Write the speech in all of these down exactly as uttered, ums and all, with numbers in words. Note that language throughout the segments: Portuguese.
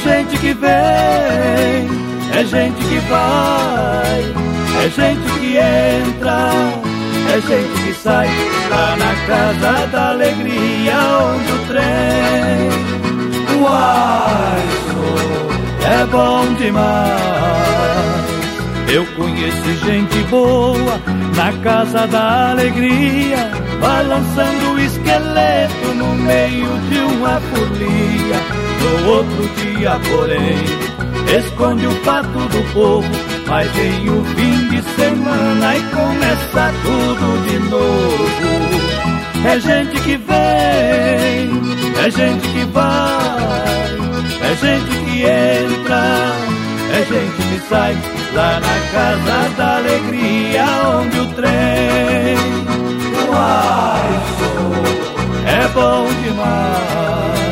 gente que vem, é gente que vai, é gente que entra, é gente que sai, lá na casa da alegria onde o trem, uai, sou, é bom demais. Eu conheço gente boa na casa da alegria, balançando o esqueleto no meio de uma folia. No outro dia, porém, esconde o fato do povo, mas vem o fim de semana e começa tudo de novo. É gente que vem, é gente que vai, é gente que entra, é gente que sai, lá na casa da alegria onde o trem, uai, sou, é bom demais.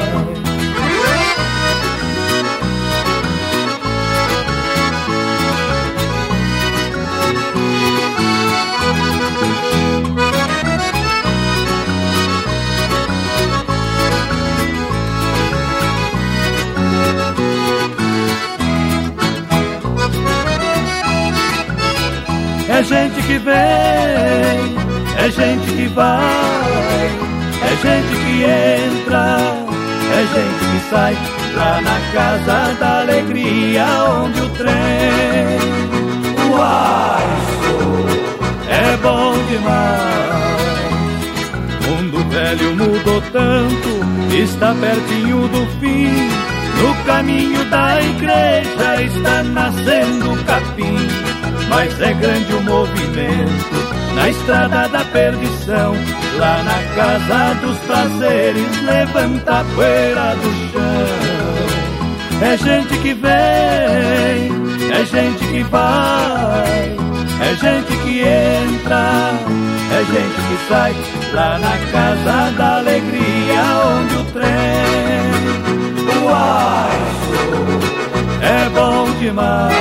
É gente que vem, é gente que vai, é gente que entra, é gente que sai, lá na casa da alegria onde o trem, uai, sou, é bom demais. Mundo velho mudou tanto, está pertinho do fim, no caminho da igreja está nascendo capim. Mas é grande o movimento na estrada da perdição, lá na casa dos prazeres levanta a poeira do chão. É gente que vem, é gente que vai, é gente que entra, é gente que sai, lá na casa da alegria onde o trem, uai, sou, é bom demais.